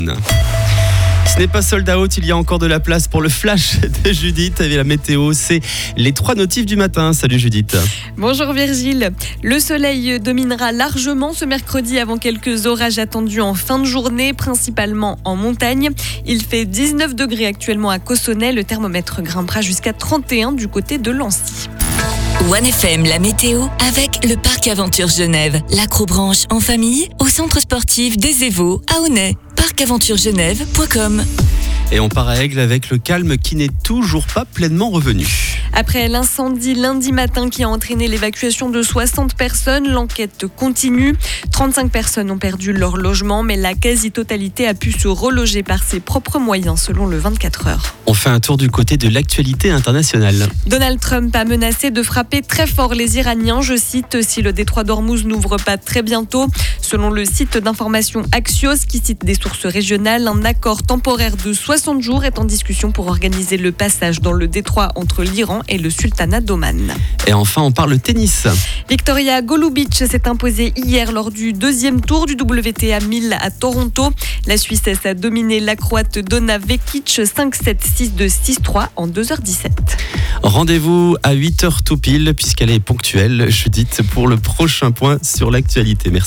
Ce n'est pas sold out, il y a encore de la place pour le flash de Judith. Et la météo, c'est les 3 notifs du matin. Salut Judith. Bonjour Virgile. Le soleil dominera largement ce mercredi avant quelques orages attendus en fin de journée, principalement en montagne. Il fait 19 degrés actuellement à Cossonay. Le thermomètre grimpera jusqu'à 31 du côté de Lancy. 1FM, la météo, avec le Parc Aventure Genève. L'acrobranche en famille au centre sportif des Évaux à Aunay. parcaventuregenève.com. Et on part à Aigle avec le calme qui n'est toujours pas pleinement revenu. Après l'incendie lundi matin qui a entraîné l'évacuation de 60 personnes, l'enquête continue. 35 personnes ont perdu leur logement, mais la quasi-totalité a pu se reloger par ses propres moyens, selon le 24 heures. On fait un tour du côté de l'actualité internationale. Donald Trump a menacé de frapper très fort les Iraniens, je cite, si le détroit d'Ormuz n'ouvre pas très bientôt. Selon le site d'information Axios, qui cite des sources régionales, un accord temporaire de 60 jours est en discussion pour organiser le passage dans le détroit entre l'Iran et le sultanat d'Oman. Et enfin, on parle tennis. Victoria Golubic s'est imposée hier lors du 2e tour du WTA 1000 à Toronto. La Suissesse a dominé la Croate Donna Vekic 5-7, 6-2, 6-3 en 2h17. Rendez-vous à 8h tout pile, puisqu'elle est ponctuelle, Judith, pour le prochain point sur l'actualité. Merci.